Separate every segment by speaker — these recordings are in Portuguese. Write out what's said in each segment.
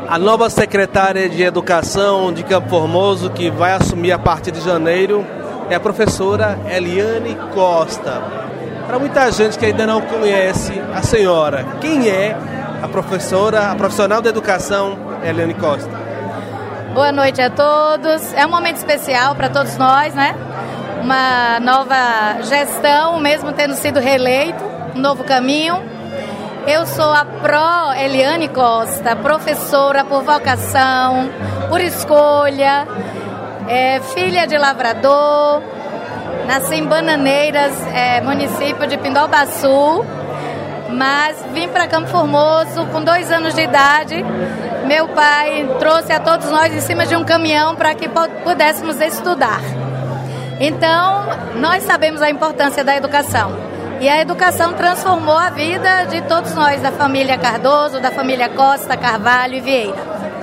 Speaker 1: A nova secretária de Educação de Campo Formoso, que vai assumir a partir de janeiro, é a professora Eliane Costa. Para muita gente que ainda não conhece a senhora, quem é a profissional da educação Eliane Costa?
Speaker 2: Boa noite a todos. É um momento especial para todos nós, né? Uma nova gestão, mesmo tendo sido reeleito, um novo caminho. Eu sou a Pro Eliane Costa, professora por vocação, por escolha, filha de lavrador, nasci em Bananeiras, município de Pindobaçu, mas vim para Campo Formoso com 2 anos de idade. Meu pai trouxe a todos nós em cima de um caminhão para que pudéssemos estudar. Então, nós sabemos a importância da educação. E a educação transformou a vida de todos nós, da família Cardoso, da família Costa, Carvalho e Vieira.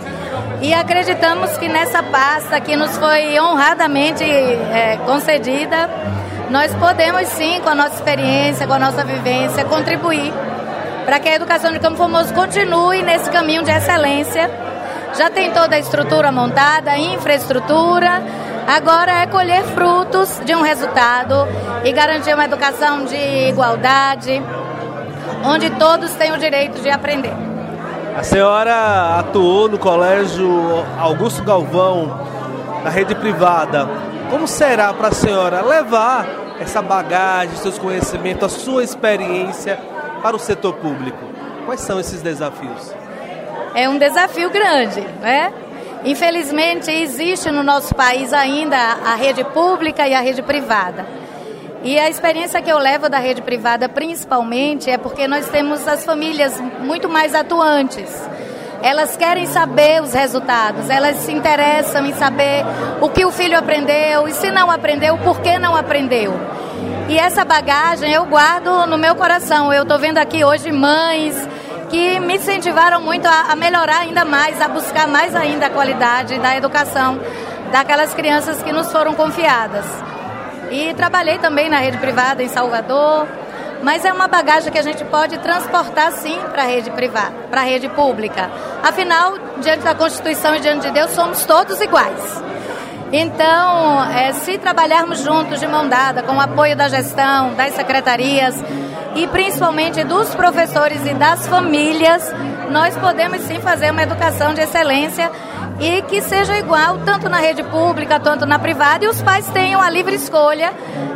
Speaker 2: E acreditamos que nessa pasta que nos foi honradamente concedida, nós podemos sim, com a nossa experiência, com a nossa vivência, contribuir para que a educação de Campo Formoso continue nesse caminho de excelência. Já tem toda a estrutura montada, a infraestrutura. Agora é colher frutos de um resultado e garantir uma educação de igualdade, onde todos têm o direito de aprender.
Speaker 1: A senhora atuou no Colégio Augusto Galvão, na rede privada. Como será para a senhora levar essa bagagem, seus conhecimentos, a sua experiência para o setor público? Quais são esses desafios?
Speaker 2: É um desafio grande, né? Infelizmente, existe no nosso país ainda a rede pública e a rede privada. E a experiência que eu levo da rede privada, principalmente, é porque nós temos as famílias muito mais atuantes. Elas querem saber os resultados, elas se interessam em saber o que o filho aprendeu e se não aprendeu, por que não aprendeu. E essa bagagem eu guardo no meu coração. Eu estou vendo aqui hoje mães que me incentivaram muito a melhorar ainda mais, a buscar mais ainda a qualidade da educação daquelas crianças que nos foram confiadas. E trabalhei também na rede privada em Salvador, mas é uma bagagem que a gente pode transportar sim para a rede privada, para a rede pública. Afinal, diante da Constituição e diante de Deus, somos todos iguais. Então, se trabalharmos juntos de mão dada, com o apoio da gestão, das secretarias, e principalmente dos professores e das famílias, nós podemos sim fazer uma educação de excelência e que seja igual tanto na rede pública, tanto na privada, e os pais tenham a livre escolha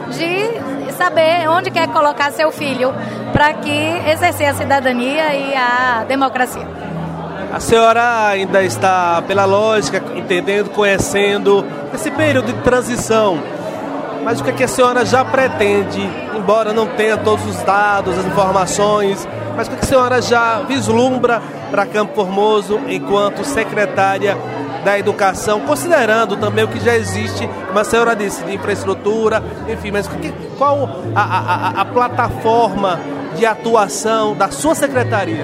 Speaker 2: de saber onde quer colocar seu filho para que exercer a cidadania e a democracia.
Speaker 1: A senhora ainda está, pela lógica, entendendo, conhecendo esse período de transição. Mas o que a senhora já pretende, embora não tenha todos os dados, as informações, mas o que a senhora já vislumbra para Campo Formoso enquanto secretária da Educação, considerando também o que já existe, como a senhora disse, de infraestrutura, enfim, mas qual a plataforma de atuação da sua secretaria?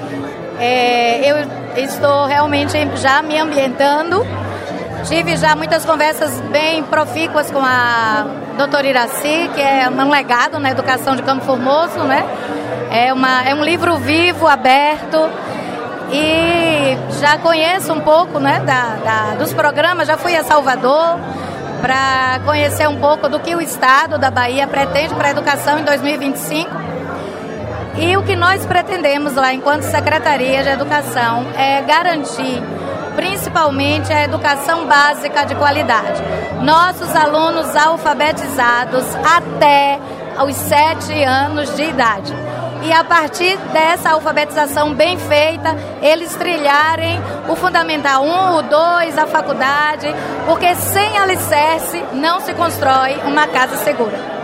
Speaker 2: Eu estou realmente já me ambientando. Tive já muitas conversas bem profícuas com a doutora Iraci, que é um legado na educação de Campo Formoso, né? É um livro vivo, aberto, e já conheço um pouco, né, dos programas. Já fui a Salvador para conhecer um pouco do que o Estado da Bahia pretende para a educação em 2025. E o que nós pretendemos lá, enquanto Secretaria de Educação, é garantir principalmente a educação básica de qualidade. Nossos alunos alfabetizados até aos 7 anos de idade. E a partir dessa alfabetização bem feita, eles trilharem o Fundamental 1, o 2, a faculdade, porque sem alicerce não se constrói uma casa segura.